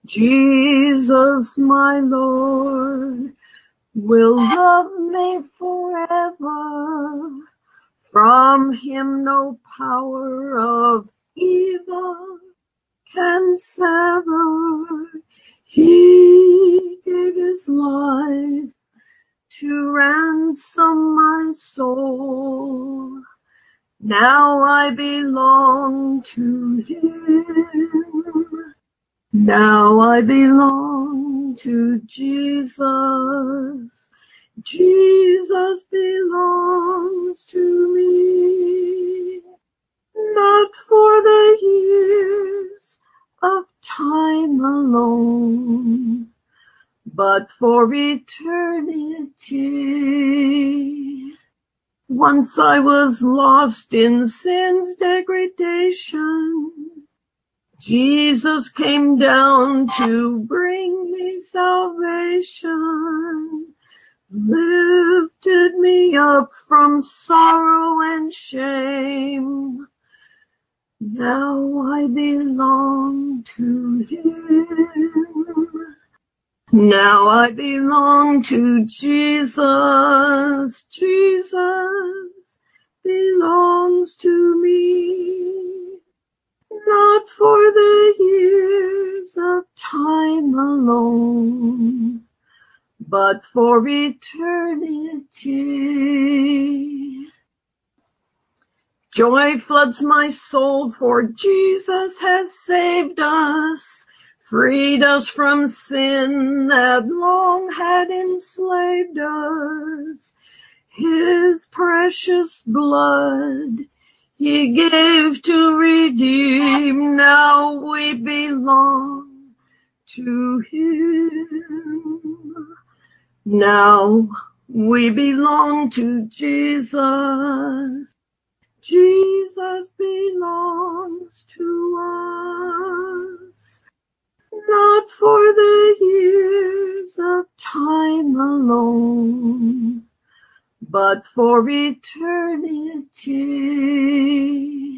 Jesus, my Lord, will love me forever. From him no power of evil can sever. He gave his life to ransom my soul. Now I belong to him. Now I belong to Jesus. Jesus belongs to me. Not for the years of time alone, but for eternity. Once I was lost in sin's degradation. Jesus came down to bring me salvation, lifted me up from sorrow and shame. Now I belong to him. Now I belong to Jesus. Jesus belongs to me. Not for the years of time alone, but for eternity. Joy floods my soul, for Jesus has saved us, freed us from sin that long had enslaved us. His precious blood he gave to redeem. Now we belong to him. Now we belong to Jesus. Jesus belongs to us. Not for the years of time alone, but for eternity.